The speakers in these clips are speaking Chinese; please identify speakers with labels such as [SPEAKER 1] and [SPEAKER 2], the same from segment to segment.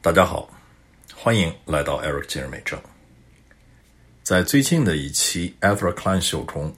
[SPEAKER 1] 大家好，欢迎来到 Eric 今日美政。在最近的一期 Ezra Klein 秀中，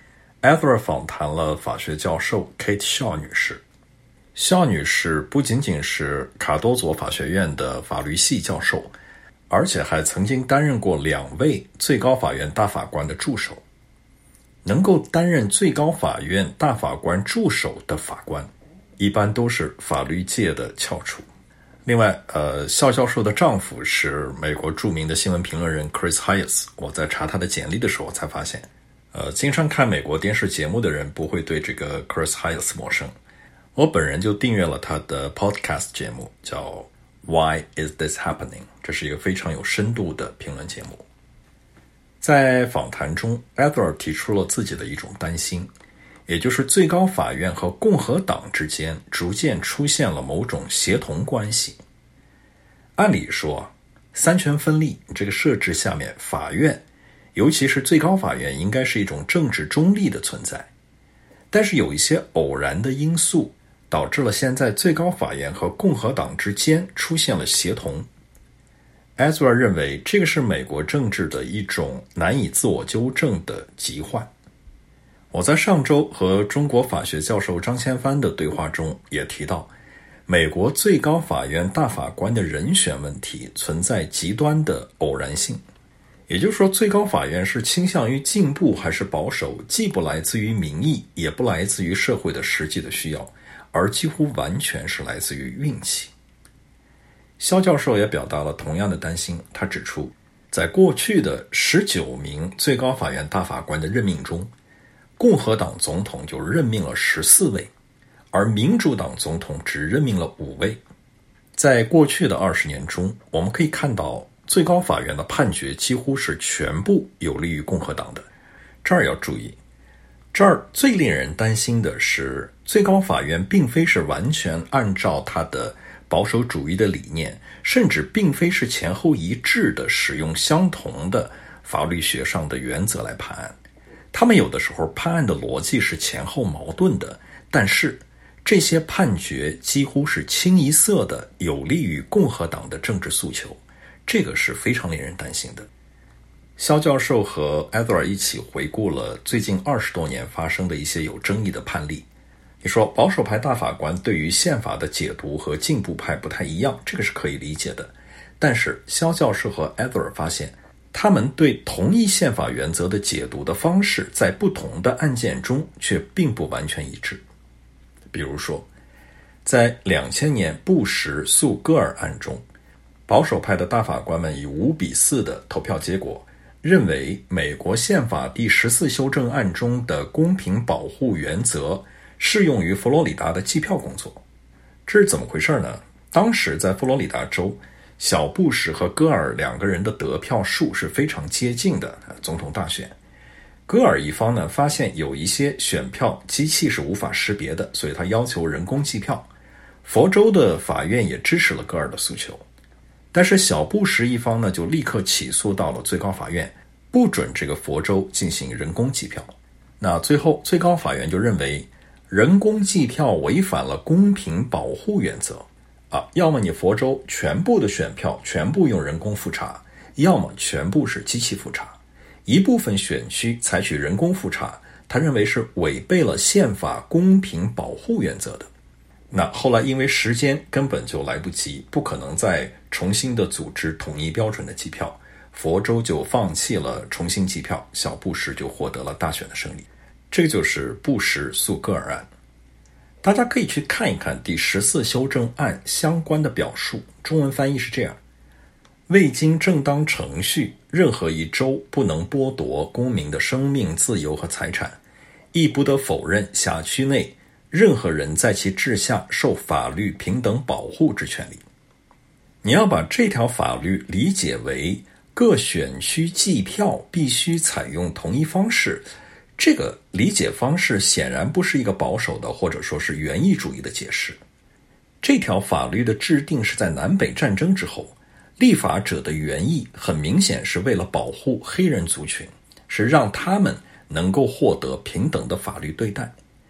[SPEAKER 1] Ezra 访谈了法学教授 Kate Shaw 女士。Shaw 女士不仅仅是卡多佐法学院的法律系教授，而且还曾经担任过2位最高法院大法官的助手。能够担任最高法院大法官助手的法官，一般都是法律界的翘楚。另外，肖教授的丈夫是美国著名的新闻评论人 Chris Hayes。我在查他的简历的时候才发现，经常看美国电视节目的人不会对这个 Chris Hayes 陌生。我本人就订阅了他的 podcast 节目，叫 Why is this happening？ 这是一个非常有深度的评论节目。在访谈中 Edward 提出了自己的一种担心，也就是最高法院和共和党之间逐渐出现了某种协同关系。按理说，三权分立这个设置下面，法院，尤其是最高法院，应该是一种政治中立的存在。但是有一些偶然的因素，导致了现在最高法院和共和党之间出现了协同。Ezra 认为这个是美国政治的一种难以自我纠正的疾患。我在上周和中国法学教授张千帆的对话中也提到，美国最高法院大法官的人选问题存在极端的偶然性。也就是说，最高法院是倾向于进步还是保守，既不来自于民意，也不来自于社会的实际的需要，而几乎完全是来自于运气。肖教授也表达了同样的担心，他指出，在过去的19名最高法院大法官的任命中，共和党总统就任命了14位，而民主党总统只任命了5位。在过去的20年中，我们可以看到最高法院的判决几乎是全部有利于共和党的。这儿要注意，这儿最令人担心的是，最高法院并非是完全按照它的保守主义的理念，甚至并非是前后一致的使用相同的法律学上的原则来判案。他们有的时候判案的逻辑是前后矛盾的，但是这些判决几乎是清一色的有利于共和党的政治诉求，这个是非常令人担心的。肖教授和 Ezra 一起回顾了最近20多年发生的一些有争议的判例。你说保守派大法官对于宪法的解读和进步派不太一样，这个是可以理解的。但是肖教授和 Ezra 发现，他们对同一宪法原则的解读的方式在不同的案件中却并不完全一致。比如说，在2000年布什诉戈尔案中，保守派的大法官们以5-4的投票结果，认为美国宪法第14修正案中的公平保护原则适用于佛罗里达的计票工作。这是怎么回事呢？当时在佛罗里达州，小布什和戈尔2个人的得票数是非常接近的总统大选。戈尔一方呢，发现有一些选票机器是无法识别的，所以他要求人工计票。佛州的法院也支持了戈尔的诉求。但是小布什一方呢，就立刻起诉到了最高法院，不准这个佛州进行人工计票。那最后最高法院就认为人工计票违反了公平保护原则要么你佛州全部的选票全部用人工复查，要么全部是机器复查。一部分选区采取人工复查，他认为是违背了宪法公平保护原则的。那后来因为时间根本就来不及，不可能再重新的组织统一标准的计票，佛州就放弃了重新计票，小布什就获得了大选的胜利。这个就是布什诉戈尔案。大家可以去看一看第14修正案相关的表述，中文翻译是这样：未经正当程序，任何一州不能剥夺公民的生命、自由和财产，亦不得否认辖区内任何人在其治下受法律平等保护之权利。你要把这条法律理解为各选区计票必须采用同一方式，这个理解方式显然不是一个保守的或者说是原意主义的解释。这条法律的制定是在南北战争之后，立法者的原意很明显是为了保护黑人族群，是让他们能够获得平等的法律对待。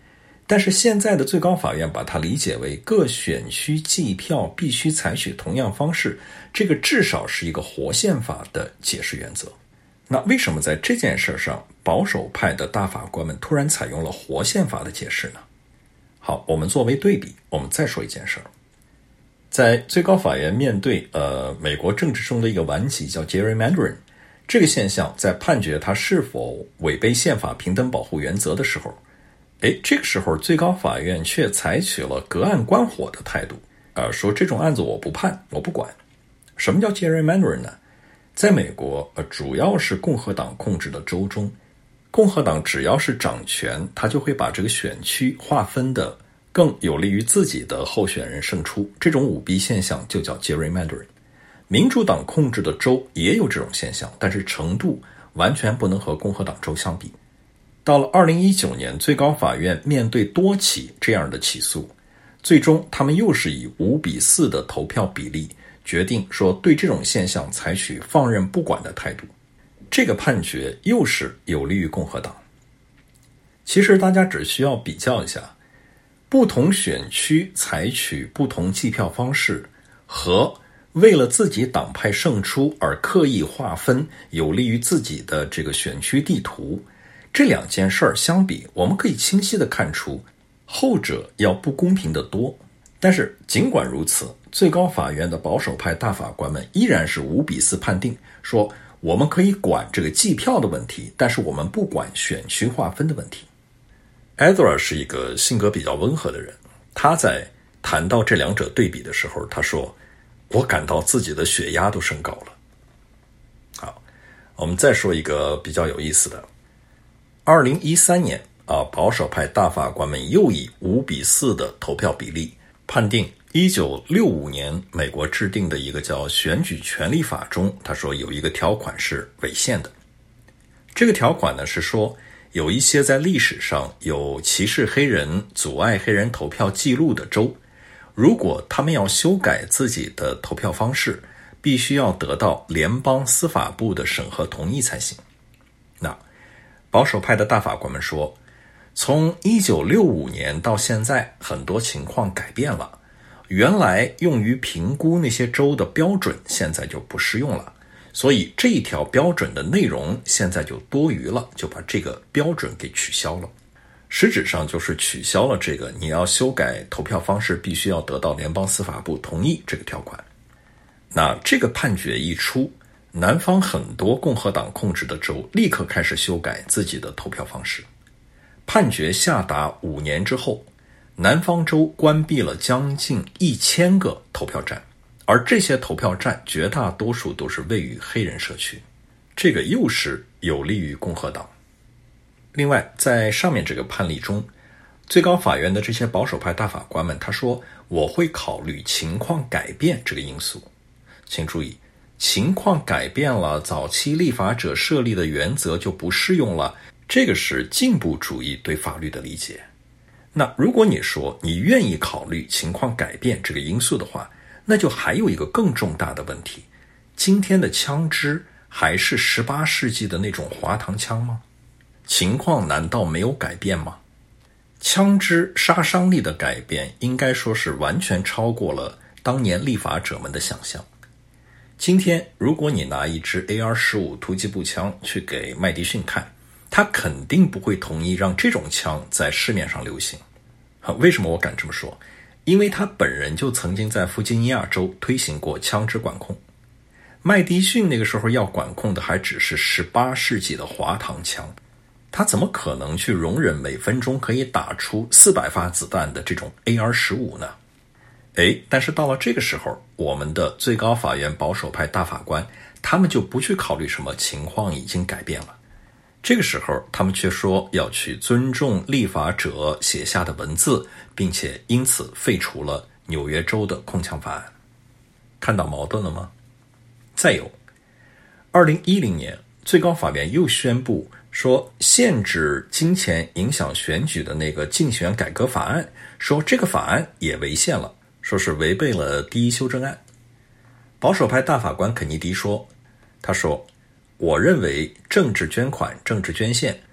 [SPEAKER 1] 但是现在的最高法院把它理解为各选区计票必须采取同样方式，这个至少是一个活宪法的解释原则。那为什么在这件事上保守派的大法官们突然采用了活宪法的解释呢？好，我们作为对比，我们再说一件事。在最高法院面对美国政治中的一个顽疾叫 gerrymandering， 这个现象在判决它是否违背宪法平等保护原则的时候，这个时候最高法院却采取了隔岸观火的态度，说这种案子我不判，我不管。什么叫 gerrymandering 呢？在美国主要是共和党控制的州中，共和党只要是掌权，他就会把这个选区划分的更有利于自己的候选人胜出，这种舞弊现象就叫 gerrymandering。 民主党控制的州也有这种现象，但是程度完全不能和共和党州相比。到了2019年，最高法院面对多起这样的起诉，最终他们又是以5-4的投票比例决定说对这种现象采取放任不管的态度。这个判决又是有利于共和党。其实大家只需要比较一下，不同选区采取不同计票方式和为了自己党派胜出而刻意划分有利于自己的这个选区地图，这两件事儿相比，我们可以清晰地看出后者要不公平得多。但是尽管如此，最高法院的保守派大法官们依然是5-4判定，说我们可以管这个计票的问题，但是我们不管选区划分的问题。Ezra 是一个性格比较温和的人，他在谈到这两者对比的时候，他说我感到自己的血压都升高了。好，我们再说一个比较有意思的。2013年保守派大法官们又以5-4的投票比例判定1965年美国制定的一个叫选举权利法中，他说有一个条款是违宪的。这个条款呢是说，有一些在历史上有歧视黑人、阻碍黑人投票记录的州，如果他们要修改自己的投票方式，必须要得到联邦司法部的审核同意才行。那保守派的大法官们说，从1965年到现在，很多情况改变了，原来用于评估那些州的标准现在就不适用了，所以这一条标准的内容现在就多余了，就把这个标准给取消了。实质上就是取消了这个你要修改投票方式必须要得到联邦司法部同意这个条款。那这个判决一出，南方很多共和党控制的州立刻开始修改自己的投票方式。判决下达5年之后，南方州关闭了将近1000个投票站，而这些投票站绝大多数都是位于黑人社区，这个又是有利于共和党。另外，在上面这个判例中，最高法院的这些保守派大法官们，他说我会考虑情况改变这个因素。请注意，情况改变了，早期立法者设立的原则就不适用了，这个是进步主义对法律的理解。那如果你说你愿意考虑情况改变这个因素的话，那就还有一个更重大的问题，今天的枪支还是18世纪的那种滑膛枪吗？情况难道没有改变吗？枪支杀伤力的改变应该说是完全超过了当年立法者们的想象。今天如果你拿一支 AR-15 突击步枪去给麦迪逊看，他肯定不会同意让这种枪在市面上流行。为什么我敢这么说？因为他本人就曾经在弗吉尼亚州推行过枪支管控。麦迪逊那个时候要管控的还只是18世纪的滑膛枪，他怎么可能去容忍每分钟可以打出400发子弹的这种 AR-15 呢？但是到了这个时候，我们的最高法院保守派大法官，他们就不去考虑什么情况已经改变了。这个时候，他们却说要去尊重立法者写下的文字，并且因此废除了纽约州的控枪法案。看到矛盾了吗？再有，2010年，最高法院又宣布说，限制金钱影响选举的那个竞选改革法案，说这个法案也违宪了，说是违背了第一修正案。保守派大法官肯尼迪说，他说，我认为政治捐款、政治捐献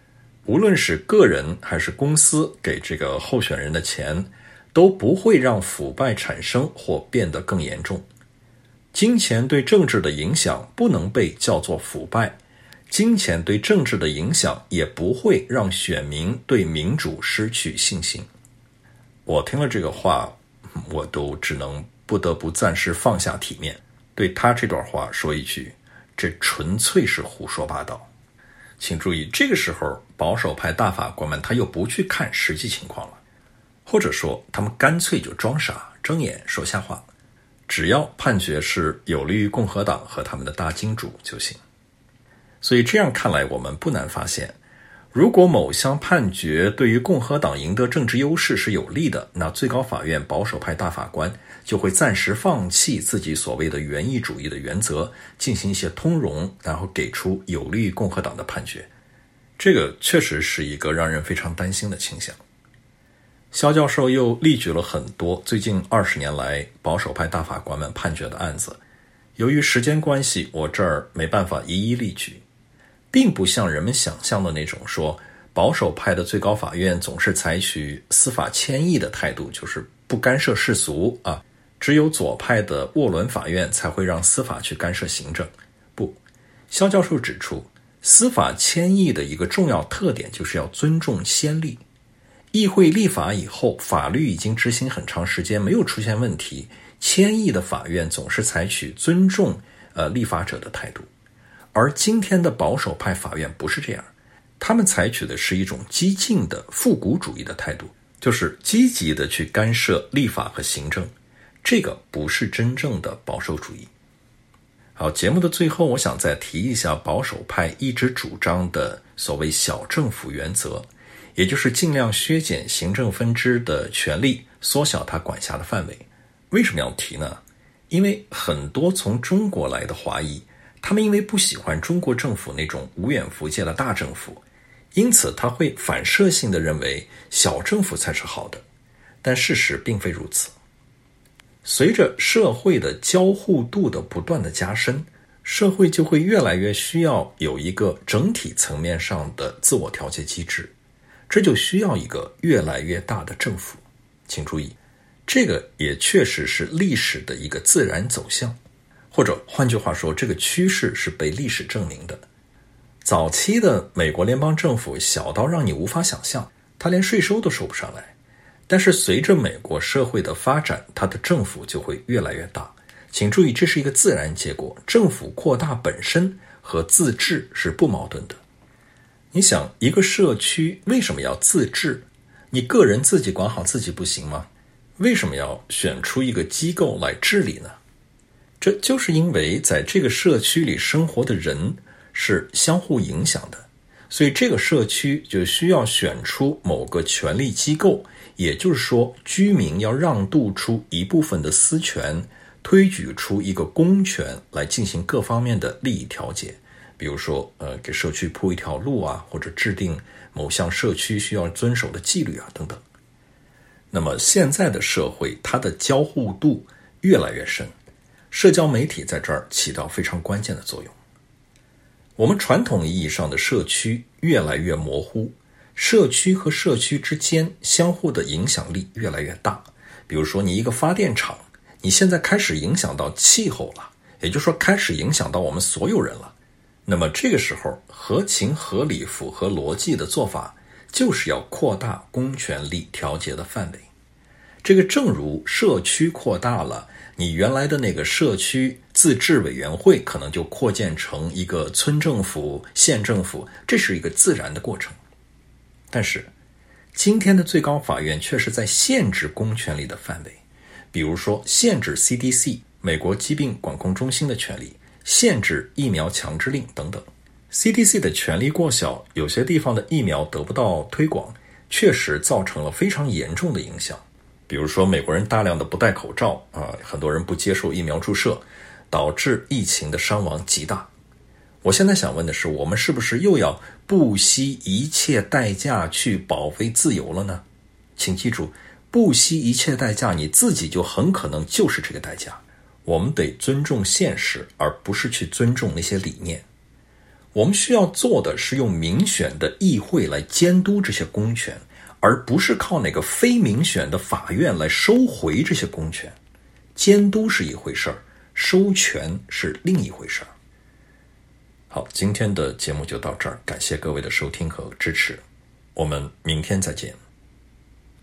[SPEAKER 1] 无论是个人还是公司给这个候选人的钱，都不会让腐败产生或变得更严重。金钱对政治的影响不能被叫做腐败，金钱对政治的影响也不会让选民对民主失去信心。我听了这个话，我都只能不得不暂时放下体面，对他这段话说一句，这纯粹是胡说八道。请注意，这个时候保守派大法官们他又不去看实际情况了，或者说他们干脆就装傻睁眼说瞎话，只要判决是有利于共和党和他们的大金主就行。所以这样看来，我们不难发现，如果某项判决对于共和党赢得政治优势是有利的，那最高法院保守派大法官就会暂时放弃自己所谓的原意主义的原则，进行一些通融，然后给出有利于共和党的判决。这个确实是一个让人非常担心的倾向。肖教授又例举了很多最近20年来保守派大法官们判决的案子，由于时间关系，我这儿没办法一一例举，并不像人们想象的那种说保守派的最高法院总是采取司法迁移的态度，就是不干涉世俗啊，只有左派的沃伦法院才会让司法去干涉行政。不，肖教授指出，司法迁移的一个重要特点就是要尊重先例。议会立法以后，法律已经执行很长时间，没有出现问题，迁移的法院总是采取尊重立法者的态度。而今天的保守派法院不是这样，他们采取的是一种激进的复古主义的态度，就是积极的去干涉立法和行政，这个不是真正的保守主义。好，节目的最后，我想再提一下保守派一直主张的所谓小政府原则，也就是尽量削减行政分支的权力，缩小它管辖的范围。为什么要提呢？因为很多从中国来的华裔，他们因为不喜欢中国政府那种无远弗届的大政府，因此他会反射性地认为小政府才是好的，但事实并非如此。随着社会的交互度的不断的加深，社会就会越来越需要有一个整体层面上的自我调节机制，这就需要一个越来越大的政府。请注意，这个也确实是历史的一个自然走向，或者换句话说，这个趋势是被历史证明的。早期的美国联邦政府小到让你无法想象，它连税收都收不上来。但是随着美国社会的发展，它的政府就会越来越大。请注意，这是一个自然结果，政府扩大本身和自治是不矛盾的。你想，一个社区为什么要自治？你个人自己管好自己不行吗？为什么要选出一个机构来治理呢？这就是因为在这个社区里生活的人是相互影响的，所以这个社区就需要选出某个权力机构，也就是说，居民要让渡出一部分的私权，推举出一个公权来进行各方面的利益调节，比如说给社区铺一条路啊，或者制定某项社区需要遵守的纪律啊等等。那么现在的社会，它的交互度越来越深，社交媒体在这儿起到非常关键的作用。我们传统意义上的社区越来越模糊，社区和社区之间相互的影响力越来越大。比如说你一个发电厂，你现在开始影响到气候了，也就是说开始影响到我们所有人了。那么这个时候合情合理符合逻辑的做法，就是要扩大公权力调节的范围。这个正如社区扩大了，你原来的那个社区自治委员会可能就扩建成一个村政府、县政府，这是一个自然的过程。但是今天的最高法院却是在限制公权力的范围，比如说限制 CDC 美国疾病管控中心的权利，限制疫苗强制令等等。CDC 的权力过小，有些地方的疫苗得不到推广，确实造成了非常严重的影响。比如说美国人大量的不戴口罩很多人不接受疫苗注射，导致疫情的伤亡极大。我现在想问的是，我们是不是又要不惜一切代价去保卫自由了呢？请记住，不惜一切代价，你自己就很可能就是这个代价。我们得尊重现实，而不是去尊重那些理念。 我们需要做的是用民选的议会来监督这些公权，而不是靠哪个非民选的法院来收回这些公权。监督是一回事儿，收权是另一回事儿。好，今天的节目就到这儿，感谢各位的收听和支持，我们明天再见。